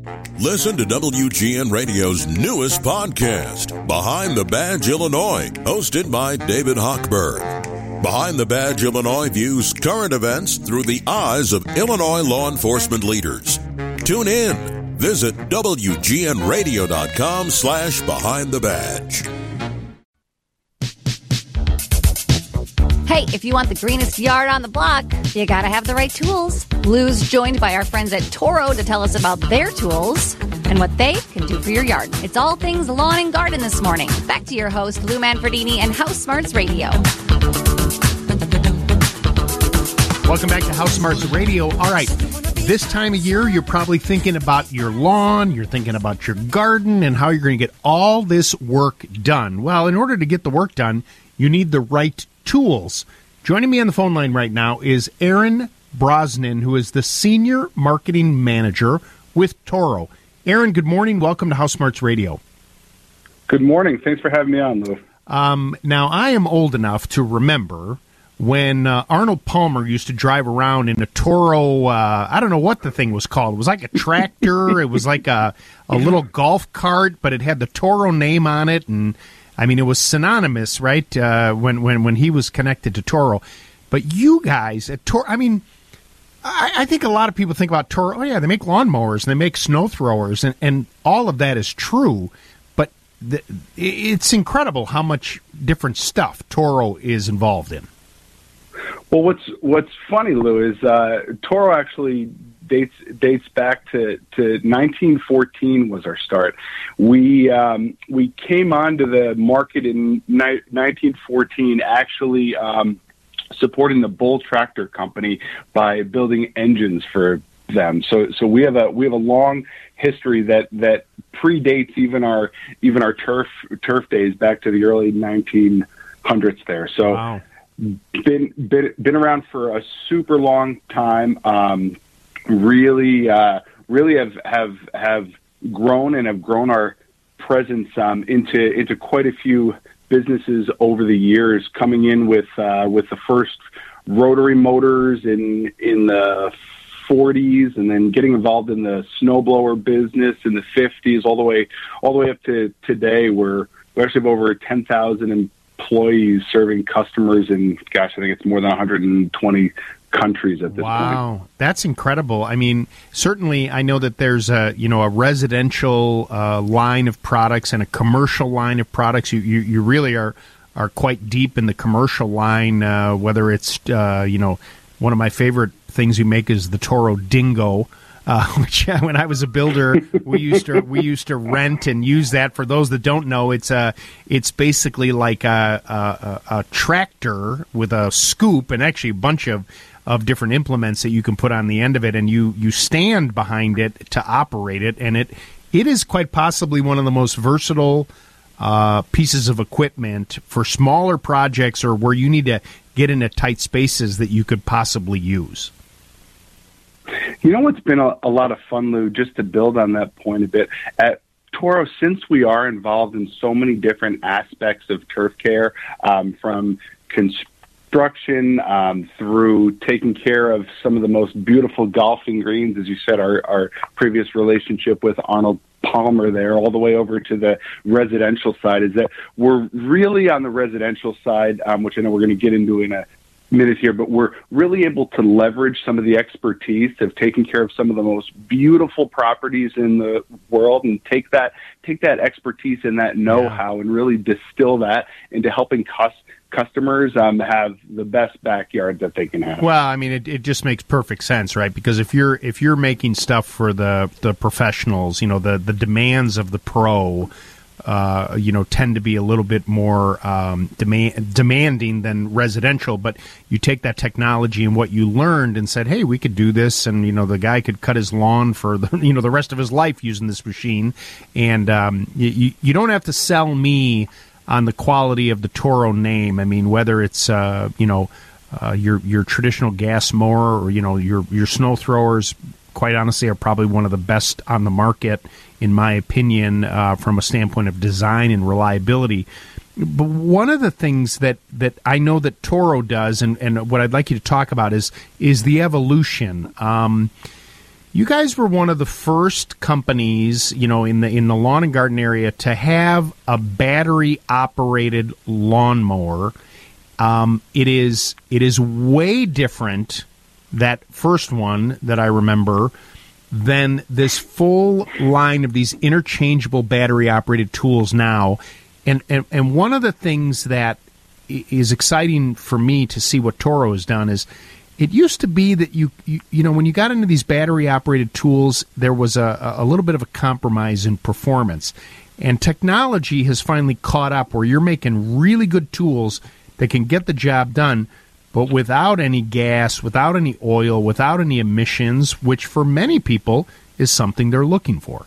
Listen to WGN Radio's newest podcast, Behind the Badge Illinois, hosted by David Hochberg. Behind the Badge Illinois views current events through the eyes of Illinois law enforcement leaders. Tune in. Visit WGNRadio.com/Behind the Badge. Hey, if you want the greenest yard on the block, you gotta have the right tools. Lou's joined by our friends at Toro to tell us about their tools and what they can do for your yard. It's all things lawn and garden this morning. Back to your host, Lou Manfredini and House Smarts Radio. Welcome back to House Smarts Radio. All right, this time of year, you're probably thinking about your lawn, you're thinking about your garden, and how you're going to get all this work done. Well, in order to get the work done, you need the right tools. Joining me on the phone line right now is Aaron Brosnan, who is the Senior Marketing Manager with Toro. Aaron, good morning. Welcome to House Smarts Radio. Good morning. Thanks for having me on, Lou. Now, I am old enough to remember when Arnold Palmer used to drive around in a Toro, I don't know what the thing was called. It was like a tractor. It was like a little golf cart, but it had the Toro name on it. And, I mean, it was synonymous, right, when he was connected to Toro. But you guys at Toro, I mean, I think a lot of people think about Toro, oh, yeah, they make lawnmowers and they make snow throwers, and all of that is true. But it's incredible how much different stuff Toro is involved in. Well, what's funny, Lou, is Toro actually dates back to 1914 was our start. We came onto the market in 1914, actually supporting the Bull Tractor Company by building engines for them. So we have a long history that predates even our turf days back to the early 1900s there. So. Wow. Been around for a super long time. Really have grown and have grown our presence into quite a few businesses over the years. Coming in with the first rotary motors in the 40s, and then getting involved in the snowblower business in the 50s, all the way up to today. We actually have over 10,000 employees serving customers in, gosh, I think it's more than 120 countries at this point. Wow, that's incredible. I mean, certainly I know that there's a residential line of products and a commercial line of products. You really are quite deep in the commercial line, whether it's, one of my favorite things you make is the Toro Dingo, which when I was a builder, we used to rent and use that. For those that don't know, it's basically like a tractor with a scoop and actually a bunch of different implements that you can put on the end of it, and you stand behind it to operate it, and it is quite possibly one of the most versatile pieces of equipment for smaller projects or where you need to get into tight spaces that you could possibly use. You know what's been a lot of fun, Lou, just to build on that point a bit, at Toro, since we are involved in so many different aspects of turf care, from construction through taking care of some of the most beautiful golfing greens, as you said, our previous relationship with Arnold Palmer there, all the way over to the residential side, is that we're really on the residential side, which I know we're going to get into in a minute here, but we're really able to leverage some of the expertise of taking care of some of the most beautiful properties in the world, and take that expertise and that know-how and really distill that into helping customers have the best backyard that they can have. Well, I mean, it just makes perfect sense, right? Because if you're making stuff for the professionals, the demands of the pro, tend to be a little bit more demanding than residential. But you take that technology and what you learned and said, hey, we could do this, and the guy could cut his lawn for the rest of his life using this machine. And you don't have to sell me on the quality of the Toro name. I mean, whether it's your traditional gas mower or your snow throwers, quite honestly, are probably one of the best on the market, in my opinion, from a standpoint of design and reliability. But one of the things that I know that Toro does, and what I'd like you to talk about is the evolution. You guys were one of the first companies, in the lawn and garden area to have a battery-operated lawnmower. It is way different, that first one that I remember, than this full line of these interchangeable battery-operated tools now. And one of the things that is exciting for me to see what Toro has done is, it used to be that you when you got into these battery-operated tools, there was a little bit of a compromise in performance. And technology has finally caught up where you're making really good tools that can get the job done, but without any gas, without any oil, without any emissions, which for many people is something they're looking for.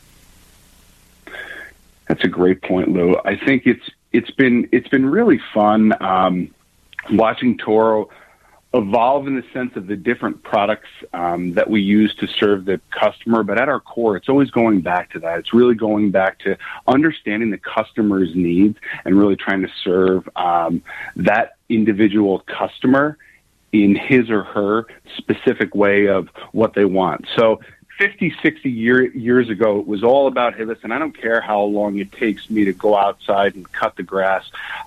That's a great point, Lou. I think it's been really fun watching Toro evolve in the sense of the different products that we use to serve the customer. But at our core, it's always going back to that. It's really going back to understanding the customer's needs and really trying to serve that individual customer in his or her specific way of what they want. So 50, 60 years ago, it was all about, hey, listen, I don't care how long it takes me to go outside and cut the grass.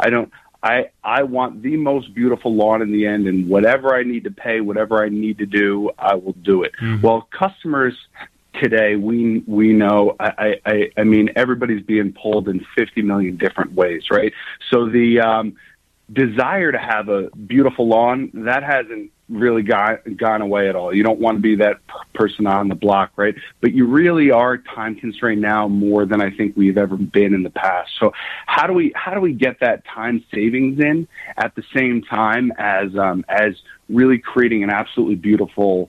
I want the most beautiful lawn in the end, and whatever I need to pay, whatever I need to do, I will do it. Mm-hmm. Well, customers today, we know, I mean, everybody's being pulled in 50 million different ways, right? So the desire to have a beautiful lawn, that hasn't really gone away at all. You don't want to be that person on the block, right? But you really are time constrained now more than I think we've ever been in the past. So how do we get that time savings in at the same time as really creating an absolutely beautiful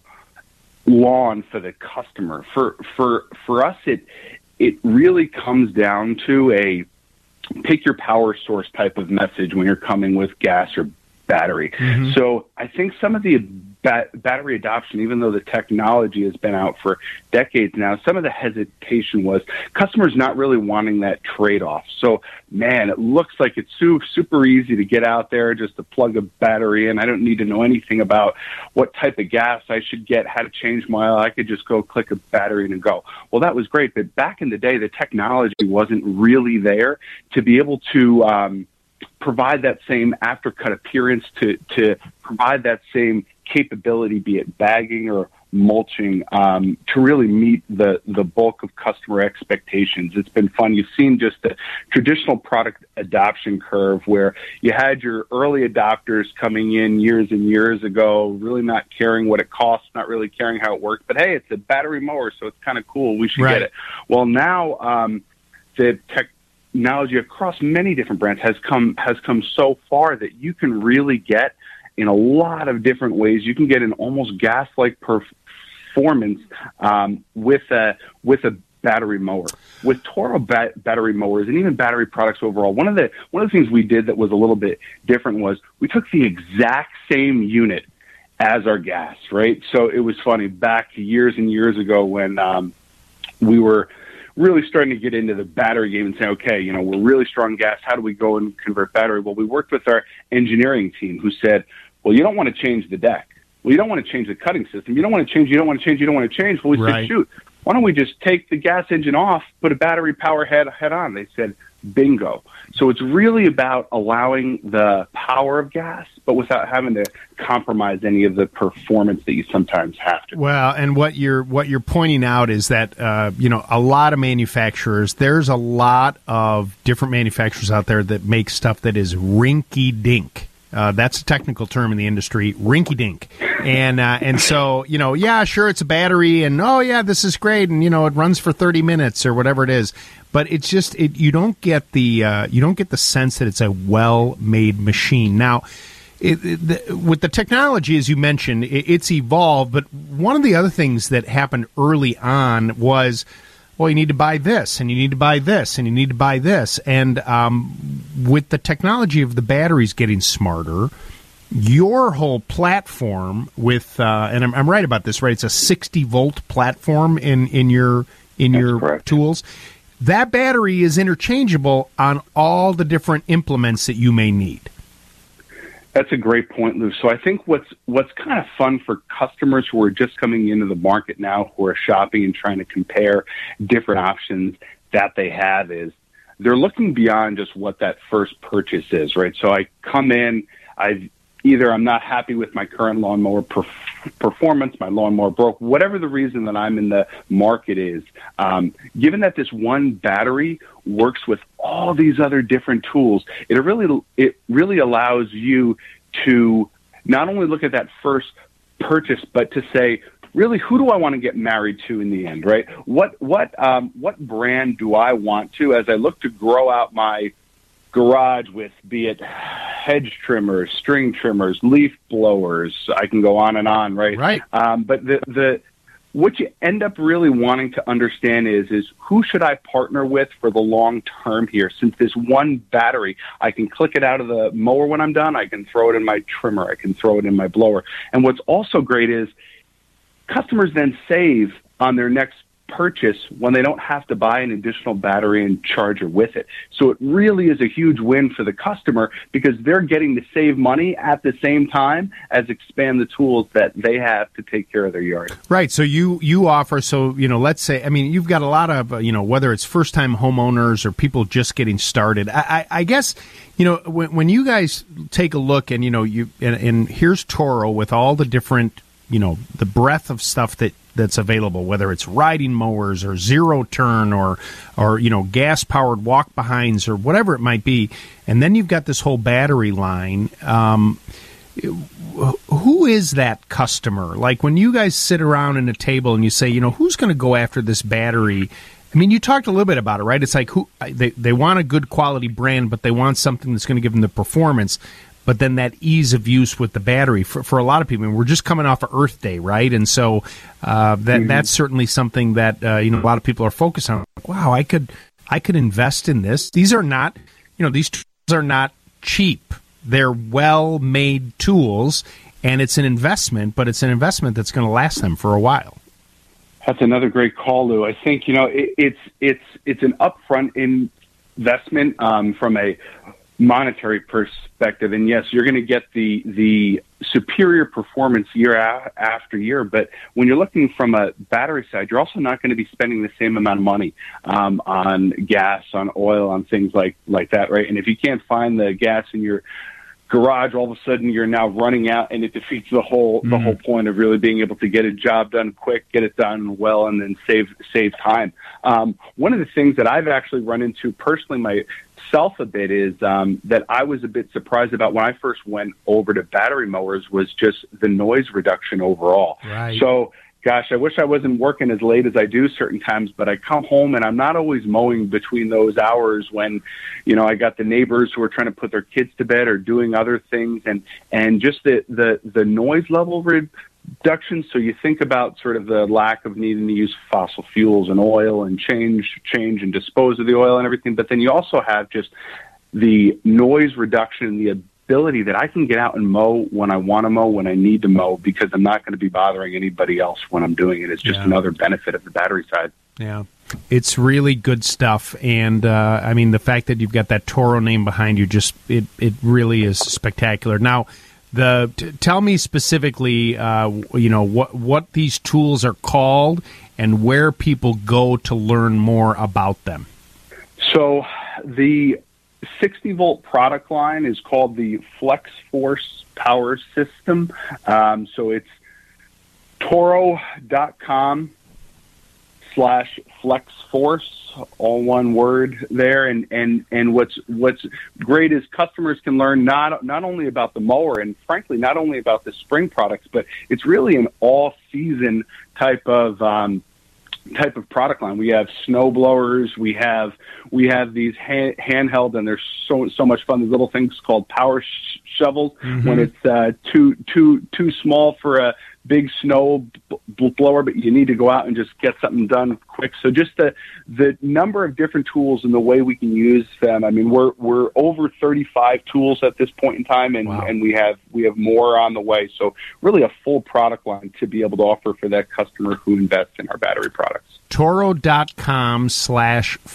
lawn for the customer? For us, it really comes down to a pick your power source type of message when you're coming with gas or battery. Mm-hmm. So I think some of the battery adoption, even though the technology has been out for decades now, some of the hesitation was customers not really wanting that trade-off. So, man, it looks like it's super easy to get out there just to plug a battery in. I don't need to know anything about what type of gas I should get, how to change my oil. I could just go click a battery and go. Well, that was great, but back in the day, the technology wasn't really there to be able to provide that same aftercut appearance, to provide that same capability, be it bagging or mulching, to really meet the bulk of customer expectations. It's been fun. You've seen just the traditional product adoption curve where you had your early adopters coming in years and years ago, really not caring what it costs, not really caring how it worked, but hey, it's a battery mower, so it's kind of cool. We should get it. Well, now the technology across many different brands has come so far that you can really get in a lot of different ways. You can get an almost gas-like performance with a battery mower. With Toro battery mowers and even battery products overall, one of the things we did that was a little bit different was we took the exact same unit as our gas, right? So it was funny, back years and years ago when we were really starting to get into the battery game and say, okay, we're really strong gas. How do we go and convert battery? Well, we worked with our engineering team who said, well, you don't want to change the deck. Well, you don't want to change the cutting system. You don't want to change. Well, we said, shoot, why don't we just take the gas engine off, put a battery power head on? They said, bingo. So it's really about allowing the power of gas, but without having to compromise any of the performance that you sometimes have to. Well, and what you're pointing out is that a lot of manufacturers, there's a lot of different manufacturers out there that make stuff that is rinky-dink. That's a technical term in the industry, rinky-dink. And so, yeah, sure, it's a battery, and, oh, yeah, this is great, and, it runs for 30 minutes or whatever it is. But it's just, you don't get the sense that it's a well-made machine. Now, with the technology, as you mentioned, it's evolved, but one of the other things that happened early on was, well, you need to buy this, and you need to buy this, and you need to buy this. And with the technology of the batteries getting smarter, your whole platform with, and I'm right about this, right? It's a 60-volt platform in your correct. Tools. That battery is interchangeable on all the different implements that you may need. That's a great point, Lou. So I think what's kind of fun for customers who are just coming into the market now, who are shopping and trying to compare different options that they have, is they're looking beyond just what that first purchase is, right? So I come in, I'm not happy with my current lawnmower performance, my lawnmower broke, whatever the reason that I'm in the market is. Given that this one battery works with all these other different tools, it really allows you to not only look at that first purchase, but to say, really, who do I want to get married to in the end, right? What brand do I want to, as I look to grow out my garage with, be it hedge trimmers, string trimmers, leaf blowers, I can go on and on, right? Right. But what you end up really wanting to understand is who should I partner with for the long term here? Since this one battery, I can click it out of the mower when I'm done, I can throw it in my trimmer, I can throw it in my blower. And what's also great is customers then save on their next purchase when they don't have to buy an additional battery and charger with it. So it really is a huge win for the customer because they're getting to save money at the same time as expand the tools that they have to take care of their yard. Right. So you offer, let's say, you've got a lot of, whether it's first-time homeowners or people just getting started. I guess, when you guys take a look and, and here's Toro with all the different, the breadth of stuff that's available, whether it's riding mowers or zero turn or gas powered walk behinds or whatever it might be, and then you've got this whole battery line. Who is that customer? Like when you guys sit around in a table and you say, who's going to go after this battery? You talked a little bit about it, right? It's like they want a good quality brand, but they want something that's going to give them the performance. But then that ease of use with the battery for a lot of people. We're just coming off of Earth Day, right? And so that's certainly something that a lot of people are focused on. Like, wow, I could invest in this. These are not these tools are not cheap. They're well-made tools, and it's an investment, but it's an investment that's going to last them for a while. That's another great call, Lou. I think it's an upfront investment from a monetary perspective, and yes, you're going to get the superior performance year after year, but when you're looking from a battery side, you're also not going to be spending the same amount of money on gas, on oil, on things like that, right? And if you can't find the gas in your garage, all of a sudden you're now running out, and it defeats the whole point of really being able to get a job done quick, get it done well, and then save time. One of the things that I've actually run into personally myself a bit is that I was a bit surprised about when I first went over to battery mowers was just the noise reduction overall. Right. So, gosh, I wish I wasn't working as late as I do certain times, but I come home and I'm not always mowing between those hours when, I got the neighbors who are trying to put their kids to bed or doing other things, and just the noise level reduction. So you think about sort of the lack of needing to use fossil fuels and oil and change and dispose of the oil and everything, but then you also have just the noise reduction and the ability that I can get out and mow when I want to mow, when I need to mow, because I'm not going to be bothering anybody else when I'm doing it. It's just another benefit of the battery side. Yeah, it's really good stuff. And, the fact that you've got that Toro name behind you, it really is spectacular. Now, tell me specifically, what these tools are called and where people go to learn more about them. So the 60-volt product line is called the Flex-Force Power System. So it's Toro.com/FlexForce, all one word there. And what's great is customers can learn not only about the mower and frankly not only about the spring products, but it's really an all-season type of product line. We have snow blowers. We have these handheld, and they're so much fun. These little things called power shovels. Mm-hmm. When it's too small for a big snow blower, but you need to go out and just get something done quick. So just the number of different tools and the way we can use them. We're over 35 tools at this point in time, and, wow. And we have more on the way. So really a full product line to be able to offer for that customer who invests in our battery products.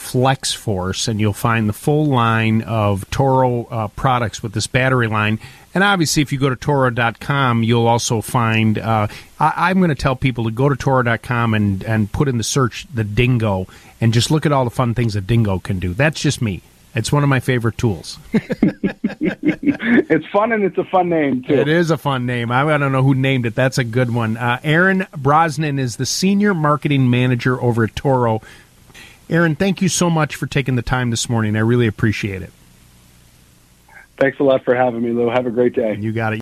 Toro.com/FlexForce, and you'll find the full line of Toro products with this battery line. And obviously, if you go to Toro.com, you'll also find, I'm going to tell people to go to Toro.com and put in the search the Dingo and just look at all the fun things a Dingo can do. That's just me. It's one of my favorite tools. It's fun, and it's a fun name, too. It is a fun name. I don't know who named it. That's a good one. Aaron Brosnan is the Senior Marketing Manager over at Toro. Aaron, thank you so much for taking the time this morning. I really appreciate it. Thanks a lot for having me, Lou. Have a great day. You got it.